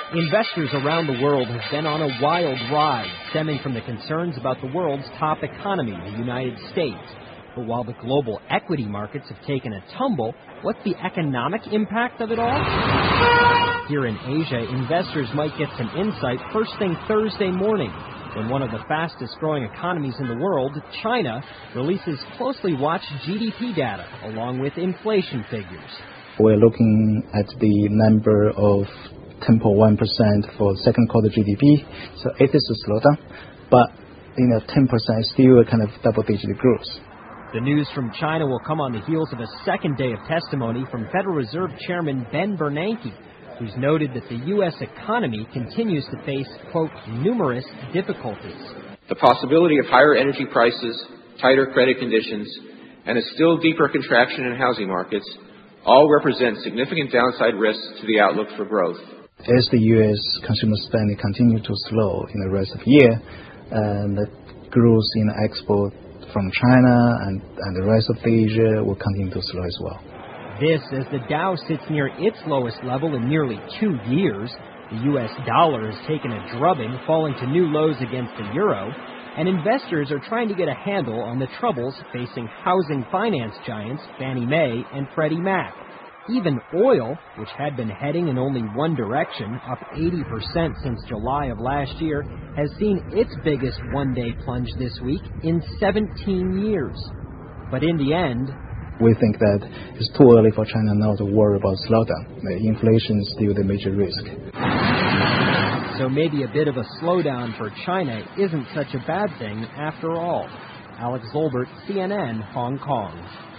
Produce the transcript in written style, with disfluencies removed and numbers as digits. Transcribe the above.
Investors around the world have been on a wild ride, stemming from the concerns about the world's top economy, the United States. But while the global equity markets have taken a tumble, what's the economic impact of it all? Here in Asia, investors might get some insight first thing Thursday morning, when one of the fastest growing economies in the world, China, releases closely watched GDP data along with inflation figures. We're looking at the number of 10.1% for second quarter GDP, so it is a slowdown, but 10% is still a kind of double-digit growth. The news from China will come on the heels of a second day of testimony from Federal Reserve Chairman Ben Bernanke, who's noted that the U.S. economy continues to face, quote, numerous difficulties. The possibility of higher energy prices, tighter credit conditions, and a still deeper contraction in housing markets all represent significant downside risks to the outlook for growth. As the U.S. consumer spending continues to slow in the rest of the year, and the growth in export from China and the rest of Asia will continue to slow as well. This as the Dow sits near its lowest level in nearly 2 years. The U.S. dollar has taken a drubbing, falling to new lows against the euro, and investors are trying to get a handle on the troubles facing housing finance giants Fannie Mae and Freddie Mac. Even oil, which had been heading in only one direction, up 80% since July of last year, has seen its biggest one-day plunge this week in 17 years. But in the end, we think that it's too early for China now to worry about slowdown. The inflation is still the major risk. So maybe a bit of a slowdown for China isn't such a bad thing after all. Alex Zolbert, CNN, Hong Kong.